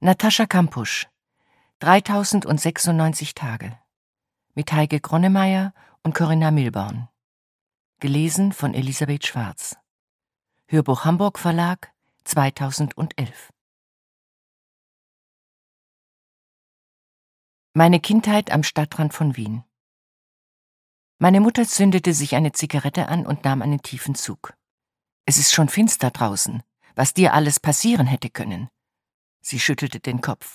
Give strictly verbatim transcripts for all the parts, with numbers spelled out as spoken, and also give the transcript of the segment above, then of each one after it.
Natascha Kampusch, dreitausendsechsundneunzig Tage, mit Heike Gronemeyer und Corinna Milborn. Gelesen von Elisabeth Schwarz. Hörbuch Hamburg Verlag, zweitausendelf. Meine Kindheit am Stadtrand von Wien. Meine Mutter zündete sich eine Zigarette an und nahm einen tiefen Zug. »Es ist schon finster draußen, was dir alles passieren hätte können.« Sie schüttelte den Kopf.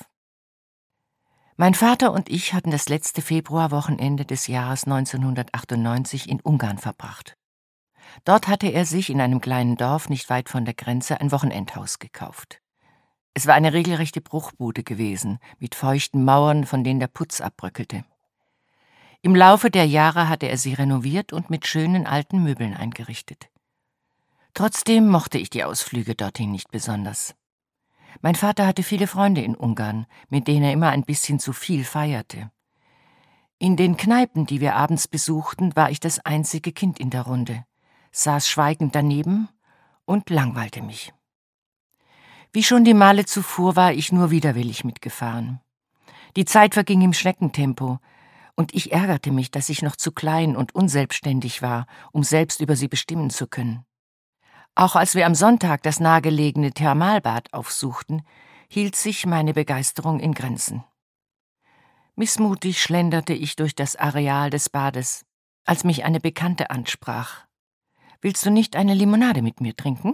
Mein Vater und ich hatten das letzte Februarwochenende des Jahres neunzehnhundertachtundneunzig in Ungarn verbracht. Dort hatte er sich in einem kleinen Dorf nicht weit von der Grenze ein Wochenendhaus gekauft. Es war eine regelrechte Bruchbude gewesen, mit feuchten Mauern, von denen der Putz abbröckelte. Im Laufe der Jahre hatte er sie renoviert und mit schönen alten Möbeln eingerichtet. Trotzdem mochte ich die Ausflüge dorthin nicht besonders. Mein Vater hatte viele Freunde in Ungarn, mit denen er immer ein bisschen zu viel feierte. In den Kneipen, die wir abends besuchten, war ich das einzige Kind in der Runde, saß schweigend daneben und langweilte mich. Wie schon die Male zuvor war ich nur widerwillig mitgefahren. Die Zeit verging im Schneckentempo, und ich ärgerte mich, dass ich noch zu klein und unselbstständig war, um selbst über sie bestimmen zu können. Auch als wir am Sonntag das nahegelegene Thermalbad aufsuchten, hielt sich meine Begeisterung in Grenzen. Missmutig schlenderte ich durch das Areal des Bades, als mich eine Bekannte ansprach. »Willst du nicht eine Limonade mit mir trinken?«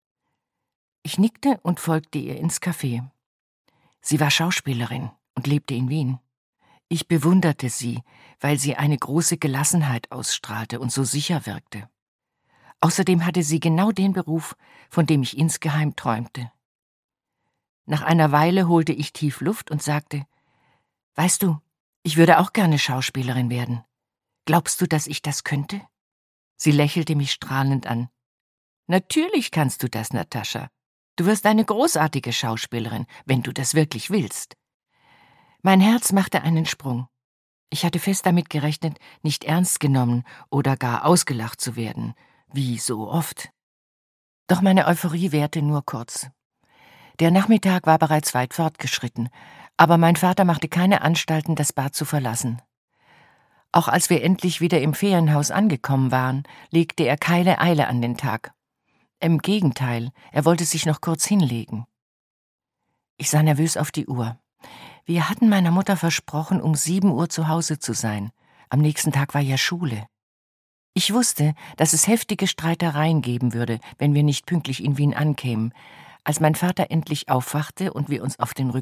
Ich nickte und folgte ihr ins Café. Sie war Schauspielerin und lebte in Wien. Ich bewunderte sie, weil sie eine große Gelassenheit ausstrahlte und so sicher wirkte. Außerdem hatte sie genau den Beruf, von dem ich insgeheim träumte. Nach einer Weile holte ich tief Luft und sagte, »Weißt du, ich würde auch gerne Schauspielerin werden. Glaubst du, dass ich das könnte?« Sie lächelte mich strahlend an. »Natürlich kannst du das, Natascha. Du wirst eine großartige Schauspielerin, wenn du das wirklich willst.« Mein Herz machte einen Sprung. Ich hatte fest damit gerechnet, nicht ernst genommen oder gar ausgelacht zu werden, wie so oft. Doch meine Euphorie währte nur kurz. Der Nachmittag war bereits weit fortgeschritten, aber mein Vater machte keine Anstalten, das Bad zu verlassen. Auch als wir endlich wieder im Ferienhaus angekommen waren, legte er keine Eile an den Tag. Im Gegenteil, er wollte sich noch kurz hinlegen. Ich sah nervös auf die Uhr. Wir hatten meiner Mutter versprochen, um sieben Uhr zu Hause zu sein. Am nächsten Tag war ja Schule. Ich wusste, dass es heftige Streitereien geben würde, wenn wir nicht pünktlich in Wien ankämen. Als mein Vater endlich aufwachte und wir uns auf den Rücken